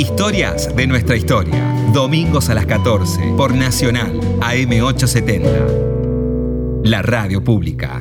Historias de nuestra historia. Domingos a las 14 por Nacional AM870. La radio pública.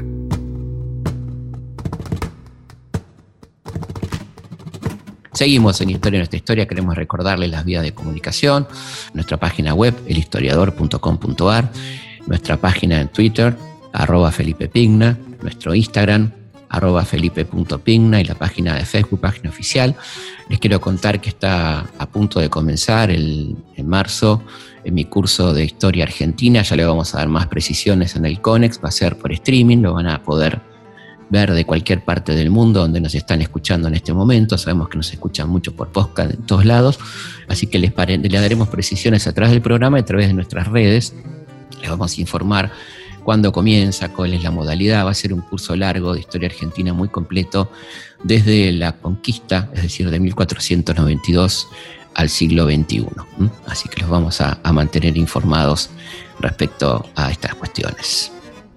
Seguimos en Historia de nuestra historia. Queremos recordarles las vías de comunicación. Nuestra página web, elhistoriador.com.ar. Nuestra página en Twitter, @FelipePigna. Nuestro Instagram, @Felipe.Pigna. Y la página de Facebook, página oficial. Les quiero contar que está a punto de comenzar en marzo en mi curso de Historia Argentina. Ya le vamos a dar más precisiones en el CONEX. Va a ser por streaming. Lo van a poder ver de cualquier parte del mundo donde nos están escuchando en este momento. Sabemos que nos escuchan mucho por podcast en todos lados, así que les daremos precisiones a través del programa y a través de nuestras redes. Les vamos a informar cuándo comienza, cuál es la modalidad. Va a ser un curso largo de historia argentina muy completo desde la conquista, es decir, de 1492 al siglo XXI. Así que los vamos a mantener informados respecto a estas cuestiones.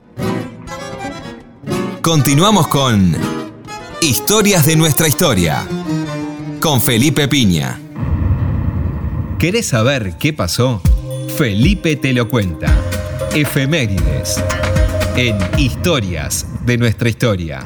Continuamos con Historias de nuestra historia, con Felipe Piña. ¿Querés saber qué pasó? Felipe te lo cuenta. Efemérides en Historias de nuestra historia.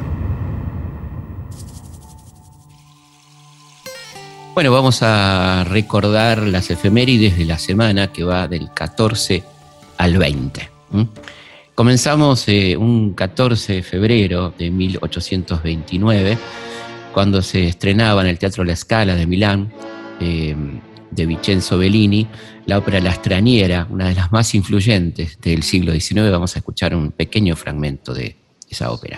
Bueno, vamos a recordar las efemérides de la semana que va del 14 al 20. Comenzamos un 14 de febrero de 1829, cuando se estrenaba en el Teatro La Scala de Milán, de Vincenzo Bellini, la ópera La Straniera, una de las más influyentes del siglo XIX. Vamos a escuchar un pequeño fragmento de esa ópera.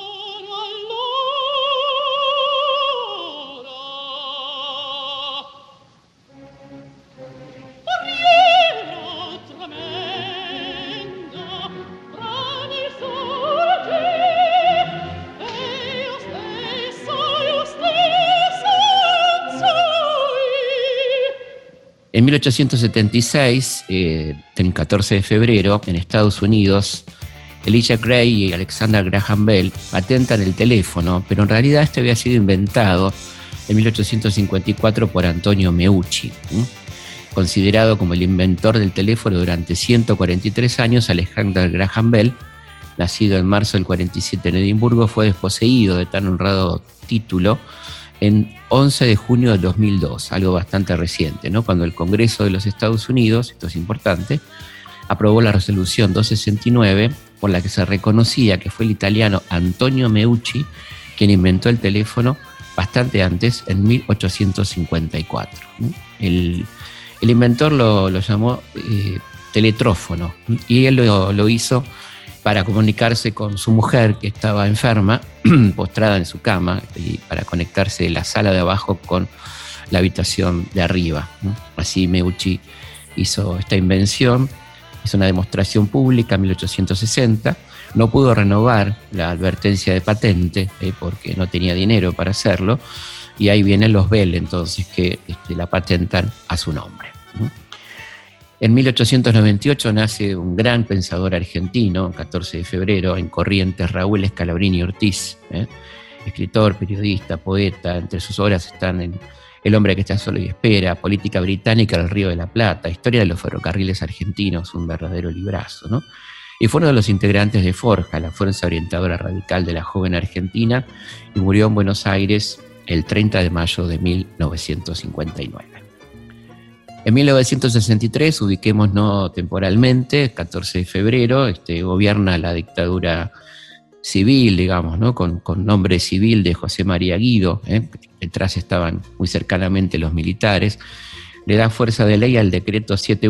En 1876, el 14 de febrero, en Estados Unidos, Elisha Gray y Alexander Graham Bell patentan el teléfono, pero en realidad este había sido inventado en 1854 por Antonio Meucci. Considerado como el inventor del teléfono durante 143 años, Alexander Graham Bell, nacido en marzo del 47 en Edimburgo, fue desposeído de tan honrado título en 11 de junio del 2002, algo bastante reciente, ¿no? Cuando el Congreso de los Estados Unidos, esto es importante, aprobó la resolución 269 por la que se reconocía que fue el italiano Antonio Meucci quien inventó el teléfono bastante antes, en 1854. El inventor lo llamó teletrófono, y él lo hizo para comunicarse con su mujer, que estaba enferma, postrada en su cama, y para conectarse de la sala de abajo con la habitación de arriba. Así Meucci hizo esta invención, hizo una demostración pública en 1860, no pudo renovar la advertencia de patente porque no tenía dinero para hacerlo, y ahí vienen los Bell entonces que la patentan a su nombre. En 1898 nace un gran pensador argentino, 14 de febrero, en Corrientes, Raúl Scalabrini Ortiz, escritor, periodista, poeta. Entre sus obras están El hombre que está solo y espera, Política británica del Río de la Plata, Historia de los ferrocarriles argentinos, un verdadero librazo, ¿no? Y fue uno de los integrantes de Forja, la fuerza orientadora radical de la joven Argentina, y murió en Buenos Aires el 30 de mayo de 1959. En 1963, ubiquémonos temporalmente, 14 de febrero, gobierna la dictadura civil, digamos, ¿no? Con nombre civil de José María Guido, detrás estaban muy cercanamente los militares. Le da fuerza de ley al decreto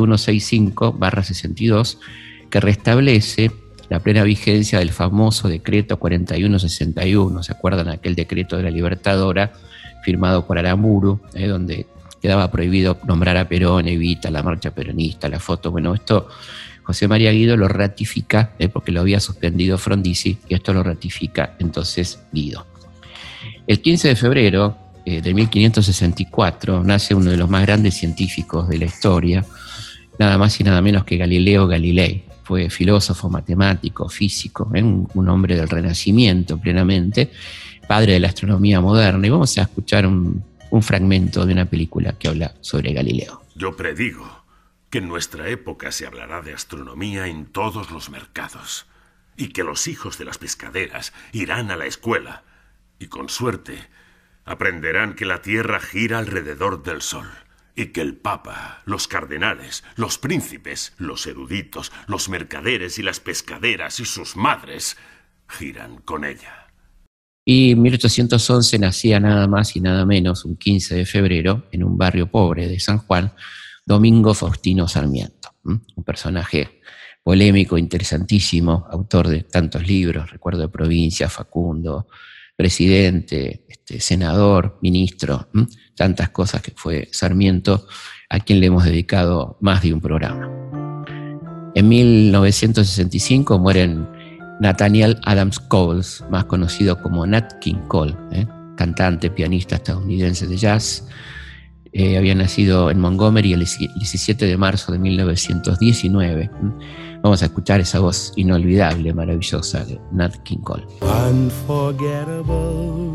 7165/62, que restablece la plena vigencia del famoso decreto 4161. ¿Se acuerdan aquel decreto de la Libertadora firmado por Aramburu, donde quedaba prohibido nombrar a Perón, Evita, la marcha peronista, la foto? Bueno, esto José María Guido lo ratifica, porque lo había suspendido Frondizi, y esto lo ratifica entonces Guido. El 15 de febrero de 1564 nace uno de los más grandes científicos de la historia, nada más y nada menos que Galileo Galilei. Fue filósofo, matemático, físico, un hombre del Renacimiento plenamente, padre de la astronomía moderna. Y vamos a escuchar un un fragmento de una película que habla sobre Galileo. Yo predigo que en nuestra época se hablará de astronomía en todos los mercados y que los hijos de las pescaderas irán a la escuela y, con suerte, aprenderán que la Tierra gira alrededor del Sol y que el Papa, los cardenales, los príncipes, los eruditos, los mercaderes y las pescaderas y sus madres giran con ella. Y en 1811 nacía nada más y nada menos, un 15 de febrero, en un barrio pobre de San Juan, Domingo Faustino Sarmiento, un personaje polémico, interesantísimo, autor de tantos libros, Recuerdo de Provincia, Facundo, presidente, senador, ministro, tantas cosas que fue Sarmiento, a quien le hemos dedicado más de un programa. En 1965 mueren Nathaniel Adams Coles, más conocido como Nat King Cole, cantante, pianista estadounidense de jazz. Había nacido en Montgomery el 17 de marzo de 1919. Vamos a escuchar esa voz inolvidable, maravillosa de Nat King Cole. Unforgettable,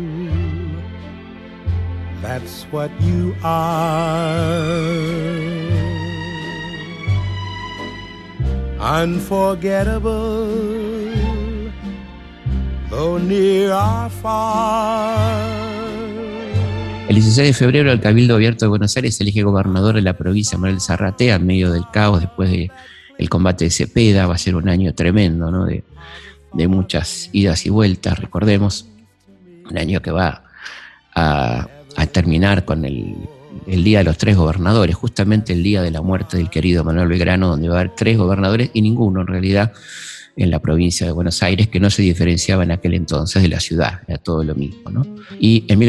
that's what you are. Unforgettable, though near or far. El 16 de febrero el Cabildo Abierto de Buenos Aires elige gobernador de la provincia Manuel Zarratea en medio del caos después del combate de Cepeda. Va a ser un año tremendo, ¿no? de muchas idas y vueltas, recordemos. Un año que va a terminar con el Día de los Tres Gobernadores, justamente el día de la muerte del querido Manuel Belgrano, donde va a haber 3 gobernadores y ninguno en realidad en la provincia de Buenos Aires, que no se diferenciaba en aquel entonces de la ciudad, era todo lo mismo, ¿no? Y en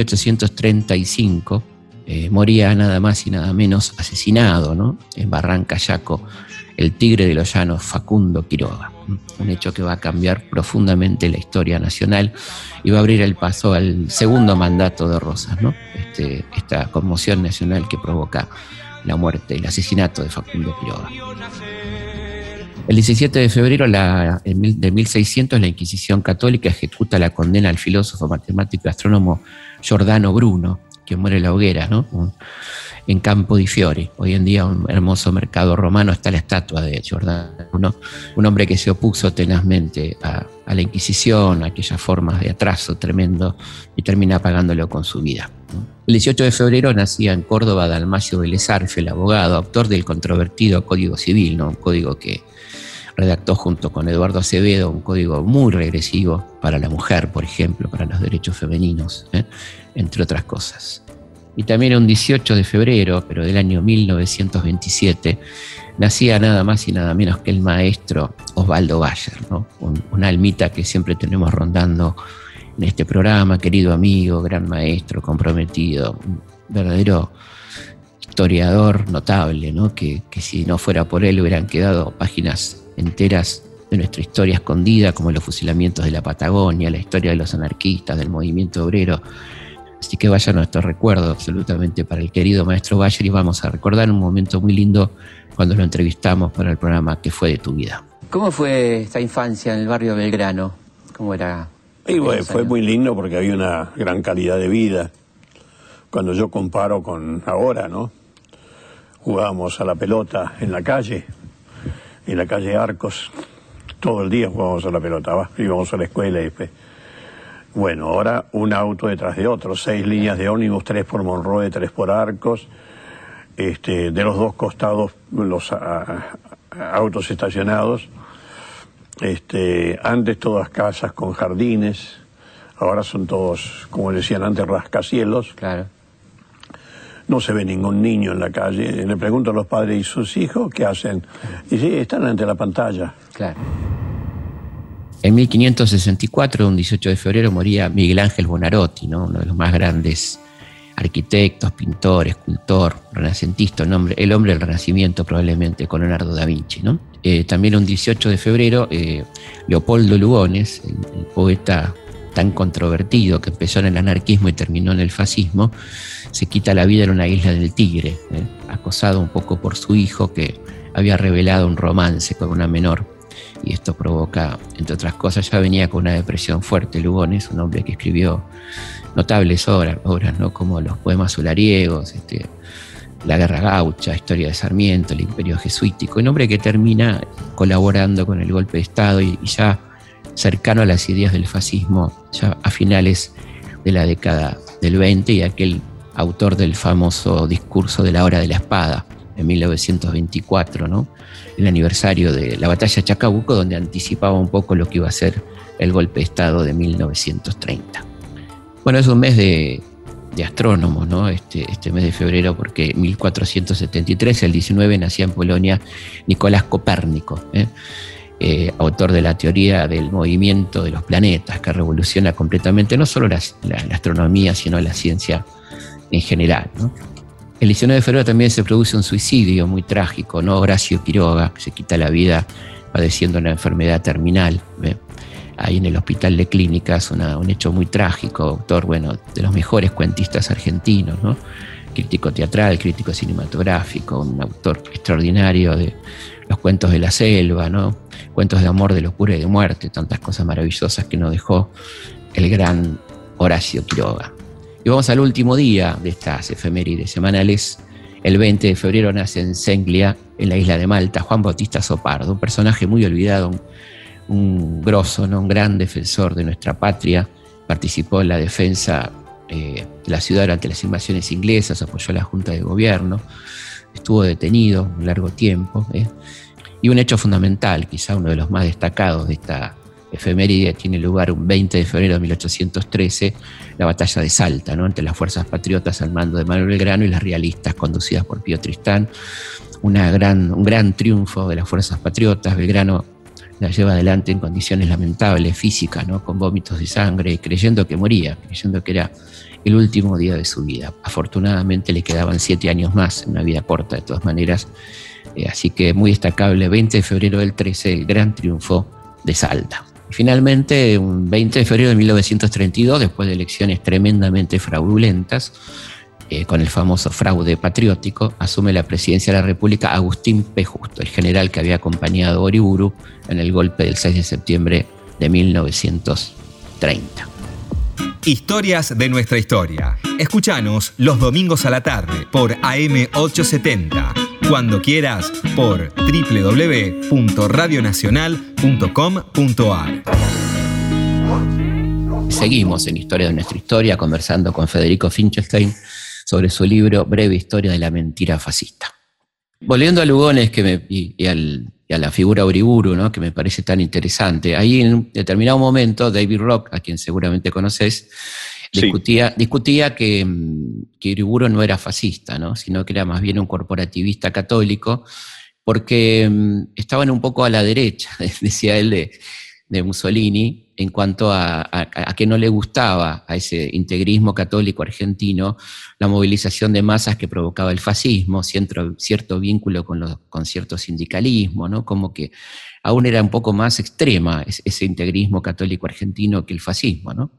1835 moría nada más y nada menos asesinado, ¿no? En Barranca Yaco, el tigre de los llanos Facundo Quiroga, un hecho que va a cambiar profundamente la historia nacional y va a abrir el paso al segundo mandato de Rosas, ¿no? Esta conmoción nacional que provoca la muerte, el asesinato de Facundo Quiroga. El 17 de febrero de 1600 la Inquisición Católica ejecuta la condena al filósofo, matemático y astrónomo Giordano Bruno, que muere en la hoguera, ¿no? En Campo di Fiori. Hoy en día, un hermoso mercado romano, está la estatua de Giordano Bruno, un hombre que se opuso tenazmente a la Inquisición, a aquellas formas de atraso tremendo, y termina pagándolo con su vida, ¿no? El 18 de febrero nacía en Córdoba Dalmacio Vélez Arfiel, abogado, autor del controvertido Código Civil, ¿no? Un código que redactó junto con Eduardo Acevedo, un código muy regresivo para la mujer, por ejemplo, para los derechos femeninos, entre otras cosas. Y también un 18 de febrero, pero del año 1927, nacía nada más y nada menos que el maestro Osvaldo Bayer, ¿no? Una almita que siempre tenemos rondando en este programa, querido amigo, gran maestro, comprometido, un verdadero historiador notable, ¿no? Que si no fuera por él hubieran quedado páginas enteras de nuestra historia escondida, como los fusilamientos de la Patagonia, la historia de los anarquistas, del movimiento obrero. Así que vaya nuestro recuerdo absolutamente para el querido maestro Bayer, y vamos a recordar un momento muy lindo cuando lo entrevistamos para el programa ¿Qué fue de tu vida? ¿Cómo fue esta infancia en el barrio Belgrano? ¿Cómo era? Y bueno, fue muy lindo porque había una gran calidad de vida. Cuando yo comparo con ahora, ¿no? Jugábamos a la pelota en la calle Arcos, todo el día jugábamos a la pelota, íbamos a la escuela y después. Bueno, ahora un auto detrás de otro, 6 líneas de ómnibus, 3 por Monroe, 3 por Arcos, de los 2 costados los autos estacionados, antes todas casas con jardines, ahora son todos, como decían antes, rascacielos. Claro. No se ve ningún niño en la calle. Le pregunto a los padres y sus hijos qué hacen. Y sí, están ante la pantalla. Claro. En 1564, un 18 de febrero, moría Miguel Ángel Buonarroti, ¿no? Uno de los más grandes arquitectos, pintor, escultor, renacentista, el hombre del Renacimiento probablemente, con Leonardo da Vinci, ¿no? También un 18 de febrero, Leopoldo Lugones, el poeta tan controvertido que empezó en el anarquismo y terminó en el fascismo, se quita la vida en una isla del Tigre, acosado un poco por su hijo que había revelado un romance con una menor, y esto provoca, entre otras cosas, ya venía con una depresión fuerte Lugones, un hombre que escribió notables obras, ¿no? Como los poemas solariegos, La Guerra Gaucha, Historia de Sarmiento, El Imperio Jesuítico, un hombre que termina colaborando con el golpe de Estado y ya cercano a las ideas del fascismo, ya a finales de la década del 20, y aquel autor del famoso discurso de la hora de la espada, en 1924, ¿no? El aniversario de la batalla de Chacabuco, donde anticipaba un poco lo que iba a ser el golpe de Estado de 1930. Bueno, es un mes de astrónomos, ¿no? Este mes de febrero, porque en 1473, el 19, nacía en Polonia Nicolás Copérnico, autor de la teoría del movimiento de los planetas, que revoluciona completamente no solo la astronomía, sino la ciencia en general, ¿no? El 19 de febrero también se produce un suicidio muy trágico, ¿no? Horacio Quiroga, que se quita la vida padeciendo una enfermedad terminal, ahí en el Hospital de Clínicas, un hecho muy trágico, autor, bueno, de los mejores cuentistas argentinos, ¿no? Crítico teatral, crítico cinematográfico, un autor extraordinario de los cuentos de la selva, ¿no? Cuentos de amor, de locura y de muerte, tantas cosas maravillosas que nos dejó el gran Horacio Quiroga. Y vamos al último día de estas efemérides semanales. El 20 de febrero nace en Senglia, en la isla de Malta, Juan Bautista Sopardo, un personaje muy olvidado, un grosso, ¿no? Un gran defensor de nuestra patria. Participó en la defensa de la ciudad durante las invasiones inglesas, apoyó a la Junta de Gobierno, estuvo detenido un largo tiempo. Y un hecho fundamental, quizá uno de los más destacados de esta efeméride, tiene lugar un 20 de febrero de 1813, la batalla de Salta, ¿no? Entre las fuerzas patriotas al mando de Manuel Belgrano y las realistas conducidas por Pío Tristán. Un gran triunfo de las fuerzas patriotas. Belgrano la lleva adelante en condiciones lamentables, físicas, ¿no? Con vómitos de sangre, creyendo que moría, creyendo que era el último día de su vida. Afortunadamente le quedaban 7 años más, una vida corta de todas maneras. Así que muy destacable, 20 de febrero del 13, el gran triunfo de Salta. Y finalmente, un 20 de febrero de 1932, después de elecciones tremendamente fraudulentas, con el famoso fraude patriótico, asume la presidencia de la República Agustín P. Justo, el general que había acompañado a Uriburu en el golpe del 6 de septiembre de 1930. Historias de nuestra historia. Escúchanos los domingos a la tarde por AM870. Cuando quieras, por www.radionacional.com.ar. Seguimos en Historia de nuestra historia conversando con Federico Finkelstein sobre su libro Breve Historia de la Mentira Fascista. Volviendo a Lugones y a la figura Uriburu, ¿no? Que me parece tan interesante. Ahí en un determinado momento David Rock, a quien seguramente conoces, discutía que Uriburu no era fascista, ¿no? Sino que era más bien un corporativista católico, porque estaban un poco a la derecha, decía él, de Mussolini, en cuanto a que no le gustaba a ese integrismo católico argentino la movilización de masas que provocaba el fascismo, cierto vínculo con cierto sindicalismo, ¿no? Como que aún era un poco más extrema ese integrismo católico argentino que el fascismo, ¿no?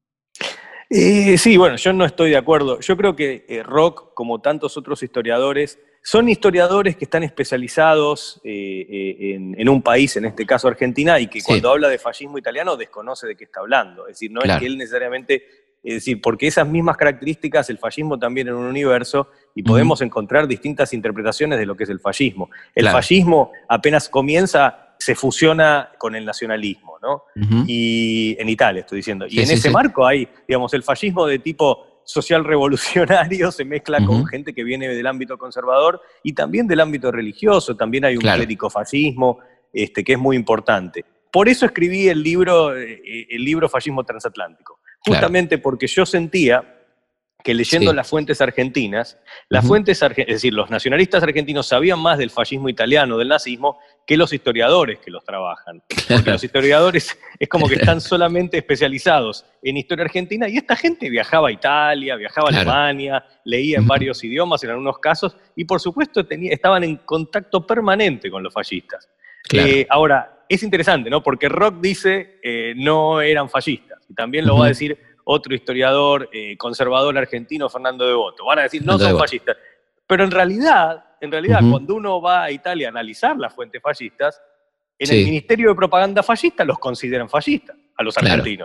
Sí, bueno, yo no estoy de acuerdo. Yo creo que Rock, como tantos otros historiadores, son historiadores que están especializados en un país, en este caso Argentina, y que cuando habla de fascismo italiano desconoce de qué está hablando. Es decir, no es que él necesariamente, es decir, porque esas mismas características, el fascismo también en un universo, y podemos encontrar distintas interpretaciones de lo que es el fascismo. El fascismo apenas comienza, se fusiona con el nacionalismo, ¿no? Y en Italia estoy diciendo. Y en ese marco hay, digamos, el fascismo de tipo social revolucionario se mezcla con gente que viene del ámbito conservador y también del ámbito religioso. También hay un clericofascismo que es muy importante. Por eso escribí el libro Fascismo Transatlántico. Justamente porque yo sentía que leyendo las fuentes argentinas, es decir, los nacionalistas argentinos sabían más del fascismo italiano, del nazismo, que los historiadores que los trabajan. Porque los historiadores es como que están solamente especializados en historia argentina, y esta gente viajaba a Italia, viajaba a Alemania, leía en varios idiomas en algunos casos, y por supuesto estaban en contacto permanente con los fascistas. Ahora, es interesante, ¿no? Porque Rock dice no eran fascistas, y también lo va a decir otro historiador conservador argentino, Fernando Devoto. Van a decir, no son fascistas. Pero en realidad, cuando uno va a Italia a analizar las fuentes fascistas, en el Ministerio de Propaganda fascista los consideran fascistas, a los argentinos.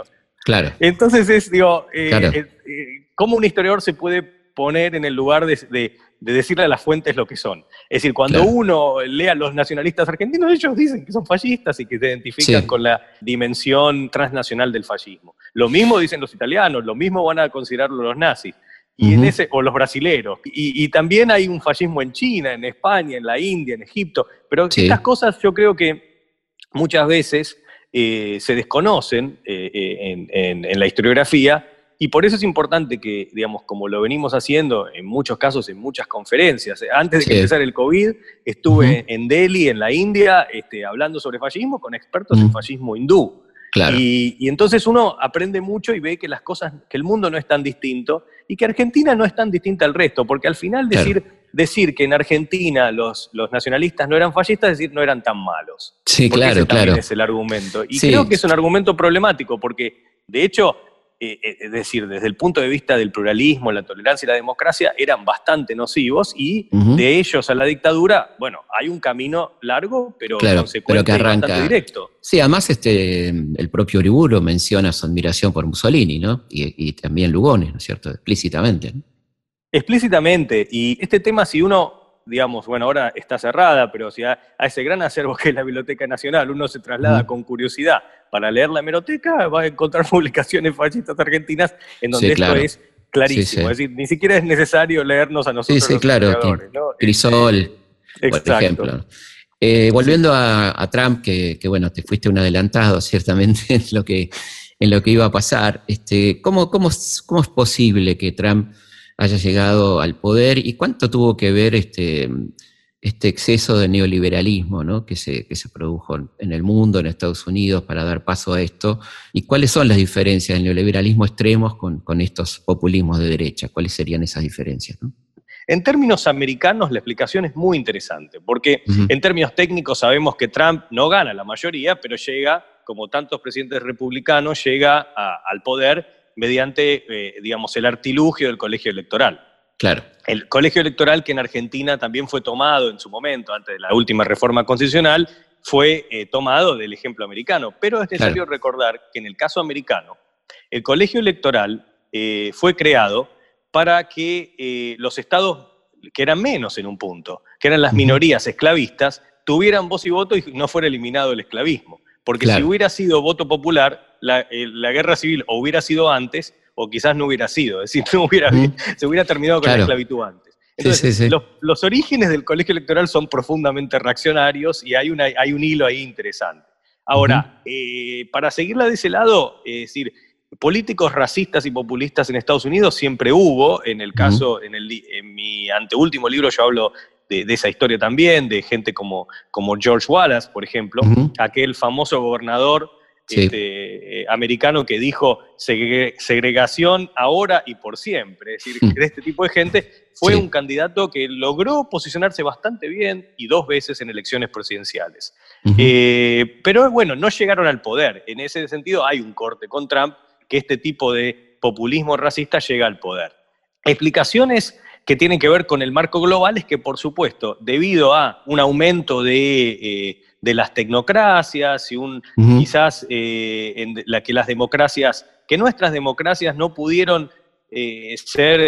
Claro. Entonces Claro. ¿cómo un historiador se puede poner en el lugar de decirle a las fuentes lo que son? Es decir, cuando Claro. uno lee a los nacionalistas argentinos, ellos dicen que son fascistas y que se identifican Sí. con la dimensión transnacional del fascismo. Lo mismo dicen los italianos, lo mismo van a considerarlo los nazis. Y Ujú. o los brasileros. Y también hay un fascismo en China, en España, en la India, en Egipto. Pero Sí. estas cosas yo creo que muchas veces se desconocen en la historiografía, y por eso es importante que, digamos, como lo venimos haciendo en muchos casos, en muchas conferencias. Antes de que Sí. empezara el COVID, estuve Ujú. en Delhi, en la India, hablando sobre fascismo con expertos en fascismo hindú. Claro. Y entonces uno aprende mucho y ve que las cosas, que el mundo no es tan distinto y que Argentina no es tan distinta al resto, porque al final Claro. decir que en Argentina los nacionalistas no eran fascistas, es decir, no eran tan malos. Sí, Porque claro, ese también claro. es el argumento. Y Sí. creo que es un argumento problemático, porque de hecho, es decir, desde el punto de vista del pluralismo, la tolerancia y la democracia, eran bastante nocivos, y Ujú. de ellos a la dictadura, bueno, hay un camino largo, pero Claro, consecuente pero que y bastante arranca. directo. Sí, además el propio Uriburu menciona su admiración por Mussolini, ¿no? Y también Lugones, ¿no es cierto? Explícitamente, ¿no? Explícitamente. Y este tema, si uno, digamos, bueno, ahora está cerrada, pero si a ese gran acervo que es la Biblioteca Nacional uno se traslada con curiosidad para leer la hemeroteca, va a encontrar publicaciones fascistas argentinas en donde Sí, esto claro. es clarísimo. Sí, sí. Es decir, ni siquiera es necesario leernos a Sí, nosotros sí, los claro. historiadores, ¿no? Crisol, por Exacto. ejemplo. Volviendo a Trump, que bueno, te fuiste un adelantado ciertamente en lo que iba a pasar. ¿Cómo es posible que Trump haya llegado al poder y cuánto tuvo que ver este exceso de neoliberalismo, ¿no? que se produjo en el mundo, en Estados Unidos, para dar paso a esto? ¿Y cuáles son las diferencias del neoliberalismo extremos con estos populismos de derecha? ¿Cuáles serían esas diferencias, no? En términos americanos, la explicación es muy interesante, porque en términos técnicos sabemos que Trump no gana la mayoría, pero llega, como tantos presidentes republicanos, llega al poder mediante, digamos, el artilugio del colegio electoral. Claro. El colegio electoral, que en Argentina también fue tomado en su momento, antes de la última reforma constitucional, fue tomado del ejemplo americano. Pero es necesario recordar que en el caso americano, el colegio electoral fue creado para que los estados, que eran menos en un punto, que eran las minorías esclavistas, tuvieran voz y voto y no fuera eliminado el esclavismo. Porque si hubiera sido voto popular, la guerra civil o hubiera sido antes, o quizás no hubiera sido, es decir, se hubiera terminado con la esclavitud antes. Entonces, los orígenes del colegio electoral son profundamente reaccionarios y hay un hilo ahí interesante. Ahora, para seguirla de ese lado, es decir, políticos racistas y populistas en Estados Unidos siempre hubo. En el caso, en mi anteúltimo libro yo hablo de esa historia también, de gente como George Wallace, por ejemplo, aquel famoso gobernador americano que dijo segregación ahora y por siempre. Es decir, de este tipo de gente fue un candidato que logró posicionarse bastante bien y 2 veces en elecciones presidenciales. Pero bueno, no llegaron al poder. En ese sentido hay un corte con Trump, que este tipo de populismo racista llega al poder. Explicaciones que tienen que ver con el marco global es que, por supuesto, debido a un aumento de las tecnocracias y quizás en la que las democracias, que nuestras democracias no pudieron ser,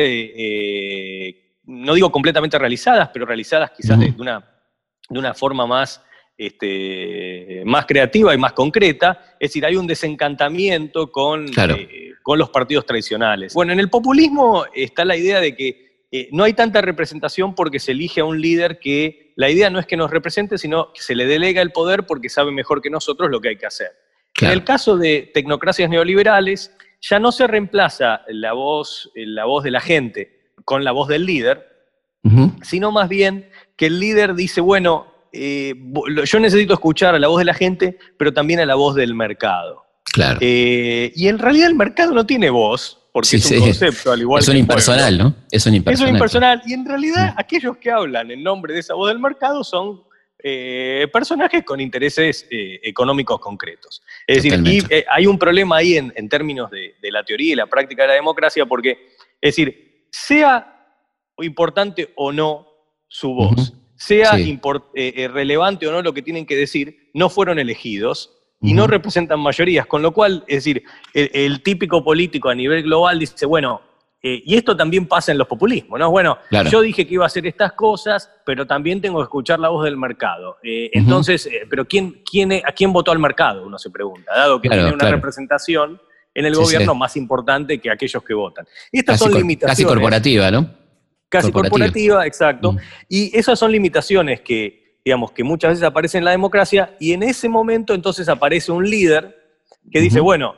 no digo completamente realizadas, pero realizadas quizás de una forma más creativa y más concreta. Es decir, hay un desencantamiento con los partidos tradicionales. Bueno, en el populismo está la idea de que no hay tanta representación porque se elige a un líder que la idea no es que nos represente, sino que se le delega el poder porque sabe mejor que nosotros lo que hay que hacer. En el caso de tecnocracias neoliberales, ya no se reemplaza la voz de la gente con la voz del líder, sino más bien que el líder dice, bueno, yo necesito escuchar a la voz de la gente, pero también a la voz del mercado. Claro. Y en realidad el mercado no tiene voz, porque es un concepto, al igual que es un impersonal, ¿no? Es un impersonal. Y en realidad aquellos que hablan en nombre de esa voz del mercado son personajes con intereses económicos concretos. Es decir, hay un problema ahí en términos de la teoría y la práctica de la democracia, porque, es decir, sea importante o no su voz, sea relevante o no lo que tienen que decir, no fueron elegidos, y no representan mayorías, con lo cual, es decir, el típico político a nivel global dice, bueno, y esto también pasa en los populismos, ¿no? Bueno, claro, yo dije que iba a hacer estas cosas, pero también tengo que escuchar la voz del mercado. Entonces, pero ¿a quién votó al mercado? Uno se pregunta, dado que tiene una representación en el gobierno más importante que aquellos que votan. Estas son limitaciones. Casi corporativa, ¿no? Casi corporativa, exacto. Y esas son limitaciones que, digamos, que muchas veces aparecen en la democracia, y en ese momento entonces aparece un líder que dice, bueno,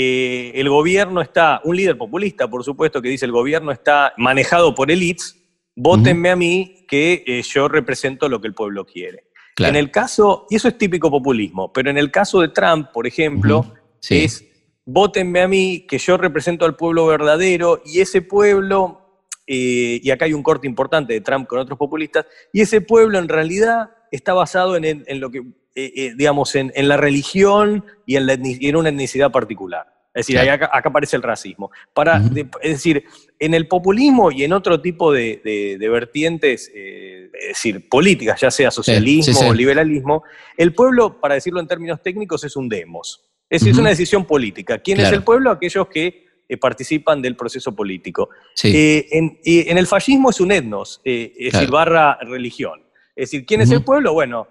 el gobierno está, un líder populista, por supuesto, que dice el gobierno está manejado por élites, vótenme a mí que yo represento lo que el pueblo quiere. Claro. En el caso, y eso es típico populismo, pero en el caso de Trump, por ejemplo, es vótenme a mí que yo represento al pueblo verdadero, y ese pueblo, y acá hay un corte importante de Trump con otros populistas, y ese pueblo en realidad está basado en lo que... digamos, en la religión y en una etnicidad particular. Es decir, claro, acá aparece el racismo. Es decir, en el populismo y en otro tipo de vertientes, es decir, políticas, ya sea socialismo o liberalismo, el pueblo, para decirlo en términos técnicos, es un demos. Es decir, es una decisión política. ¿Quién es el pueblo? Aquellos que participan del proceso político. En el fascismo es un etnos, es decir, barra religión. Es decir, ¿quién es el pueblo? Bueno,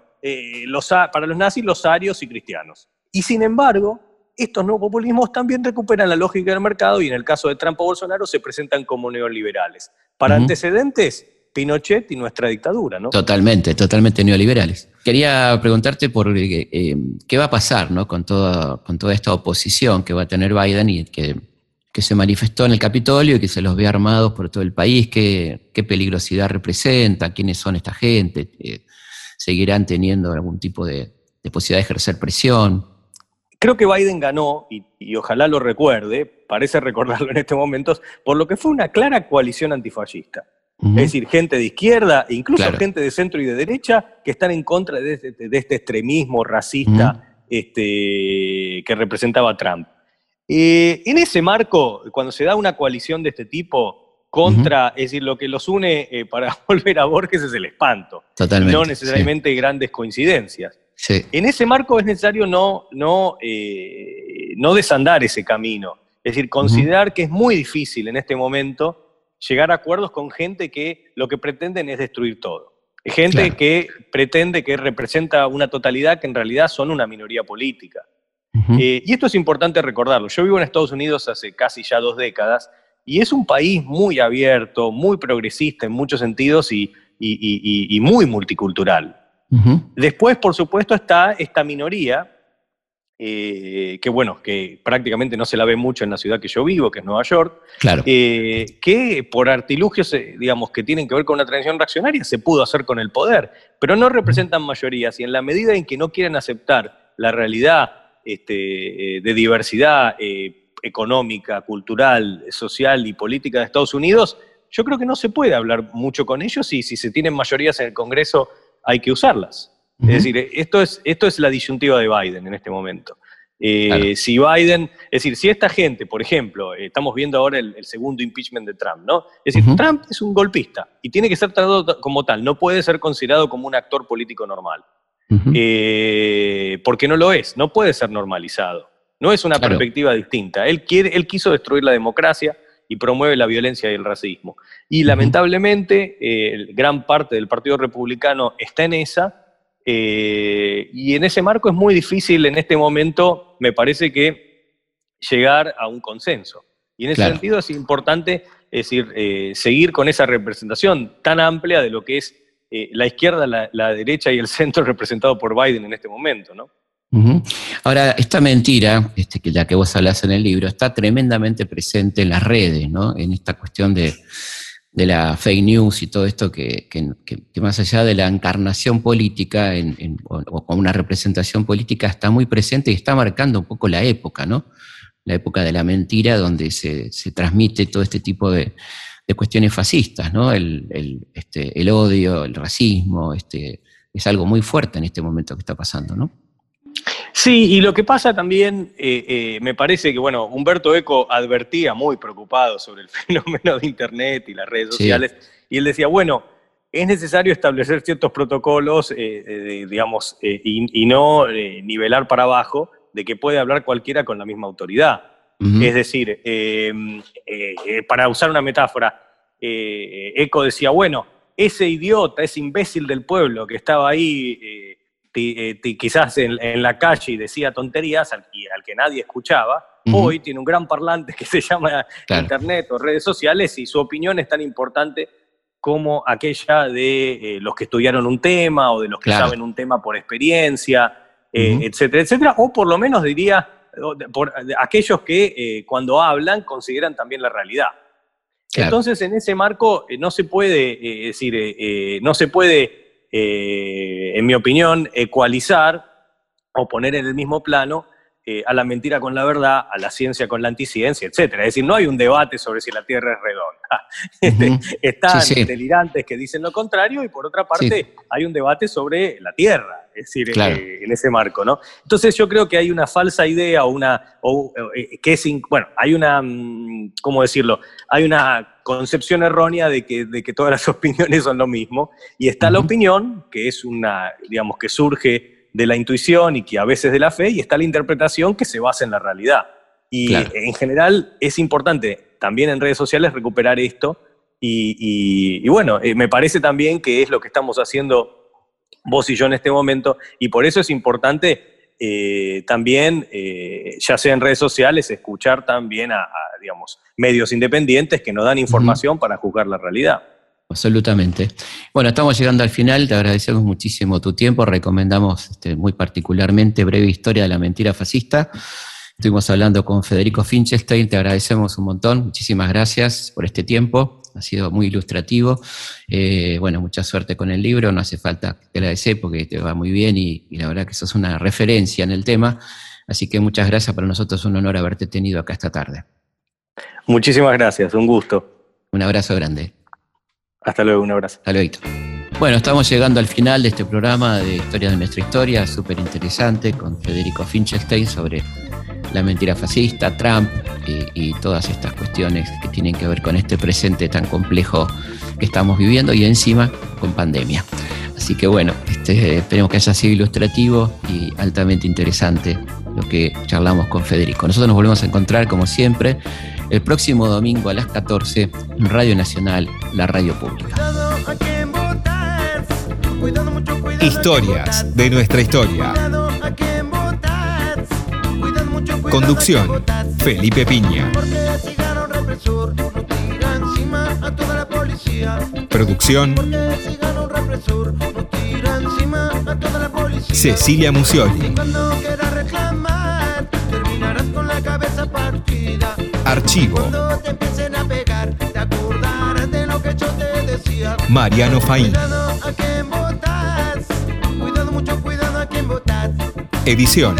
para los nazis, los arios y cristianos. Y sin embargo, estos nuevos populismos también recuperan la lógica del mercado, y en el caso de Trump o Bolsonaro se presentan como neoliberales. Para antecedentes, Pinochet y nuestra dictadura, ¿no? Totalmente neoliberales. Quería preguntarte por qué va a pasar, ¿no? con toda esta oposición que va a tener Biden y que se manifestó en el Capitolio y que se los ve armados por todo el país. ¿Qué peligrosidad representa? ¿Quiénes son esta gente? ¿Seguirán teniendo algún tipo de posibilidad de ejercer presión? Creo que Biden ganó, y ojalá lo recuerde, parece recordarlo en estos momentos, por lo que fue una clara coalición antifascista. Es decir, gente de izquierda e incluso gente de centro y de derecha que están en contra de este extremismo racista que representaba Trump. En ese marco, cuando se da una coalición de este tipo contra, es decir, lo que los une para volver a Borges es el espanto. Totalmente. No necesariamente grandes coincidencias. Sí. En ese marco es necesario no desandar ese camino. Es decir, considerar que es muy difícil en este momento llegar a acuerdos con gente que lo que pretenden es destruir todo. Gente que pretende, que representa una totalidad que en realidad son una minoría política. Y esto es importante recordarlo. Yo vivo en Estados Unidos hace casi ya 2 décadas, y es un país muy abierto, muy progresista en muchos sentidos y muy multicultural. Después, por supuesto, está esta minoría, que prácticamente no se la ve mucho en la ciudad que yo vivo, que es Nueva York, que por artilugios, digamos, que tienen que ver con una transición reaccionaria, se pudo hacer con el poder, pero no representan mayorías, y en la medida en que no quieren aceptar la realidad de diversidad económica, cultural, social y política de Estados Unidos, yo creo que no se puede hablar mucho con ellos, y si se tienen mayorías en el Congreso hay que usarlas. Es decir, esto es la disyuntiva de Biden en este momento. Si Biden, es decir, si esta gente, por ejemplo, estamos viendo ahora el segundo impeachment de Trump, ¿no? Es decir, Trump es un golpista y tiene que ser tratado como tal, no puede ser considerado como un actor político normal. Porque no lo es, no puede ser normalizado. No es una perspectiva distinta. Él quiso destruir la democracia y promueve la violencia y el racismo. Y lamentablemente, gran parte del Partido Republicano está en esa, y en ese marco es muy difícil en este momento, me parece, que llegar a un consenso. Y en ese sentido es importante, es decir, seguir con esa representación tan amplia de lo que es la izquierda, la derecha y el centro representado por Biden en este momento, ¿no? Ahora, esta mentira, que la que vos hablás en el libro, está tremendamente presente en las redes, ¿no? En esta cuestión de la fake news y todo esto que más allá de la encarnación política o con una representación política está muy presente y está marcando un poco la época, ¿no? La época de la mentira, donde se transmite todo este tipo de cuestiones fascistas, ¿no? El odio, el racismo, es algo muy fuerte en este momento que está pasando, ¿no? Sí, y lo que pasa también, me parece que, bueno, Humberto Eco advertía muy preocupado sobre el fenómeno de Internet y las redes sociales, y él decía, bueno, es necesario establecer ciertos protocolos, digamos, y no nivelar para abajo, de que puede hablar cualquiera con la misma autoridad. Es decir, para usar una metáfora, Eco decía, bueno, ese idiota, ese imbécil del pueblo que estaba ahí quizás en la calle y decía tonterías al que nadie escuchaba, hoy tiene un gran parlante que se llama Internet o redes sociales, y su opinión es tan importante como aquella de los que estudiaron un tema o de los que saben un tema por experiencia, etcétera, etcétera, o por lo menos diría por aquellos que cuando hablan consideran también la realidad. Entonces, en ese marco no se puede, no se puede, en mi opinión, ecualizar o poner en el mismo plano a la mentira con la verdad, a la ciencia con la anticiencia, etcétera. Es decir, no hay un debate sobre si la Tierra es redonda. Están delirantes que dicen lo contrario, y por otra parte hay un debate sobre la Tierra, es decir, en ese marco, ¿no? Entonces yo creo que hay una falsa idea hay una, ¿cómo decirlo? Hay una concepción errónea de que todas las opiniones son lo mismo, y está la opinión, que es una, digamos, que surge de la intuición y que a veces de la fe, y está la interpretación que se basa en la realidad. Y en general es importante también en redes sociales recuperar esto, y bueno, me parece también que es lo que estamos haciendo vos y yo en este momento, y por eso es importante también, ya sea en redes sociales, escuchar también a digamos, medios independientes que nos dan información para juzgar la realidad. Absolutamente. Bueno, estamos llegando al final, te agradecemos muchísimo tu tiempo, recomendamos muy particularmente Breve Historia de la Mentira Fascista. Estuvimos hablando con Federico Finkelstein, te agradecemos un montón, muchísimas gracias por este tiempo, ha sido muy ilustrativo. Bueno, mucha suerte con el libro, no hace falta que te la desee porque te va muy bien y la verdad que sos una referencia en el tema, así que muchas gracias, para nosotros es un honor haberte tenido acá esta tarde. Muchísimas gracias, un gusto. Un abrazo grande. Hasta luego, un abrazo. Hasta luego. Bueno, estamos llegando al final de este programa de Historia de nuestra Historia, súper interesante, con Federico Finkelstein sobre la mentira fascista, Trump y todas estas cuestiones que tienen que ver con este presente tan complejo que estamos viviendo, y encima con pandemia. Así que bueno, esperemos que haya sido ilustrativo y altamente interesante lo que charlamos con Federico. Nosotros nos volvemos a encontrar, como siempre, el próximo domingo a las 14 en Radio Nacional, la radio pública. Historias de nuestra historia. Conducción, Felipe Piña. Producción, Cecilia Musioli. Archivo, Mariano Faín. Edición,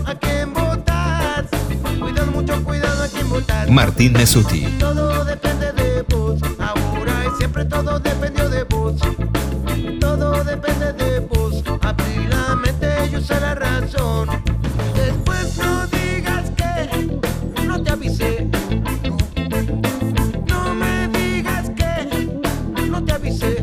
Martín Mesuti. Todo depende de vos, ahora y siempre todo dependió de vos. Todo depende de vos, abrí la mente y usa la razón. Después no digas que no te avisé. No me digas que no te avisé.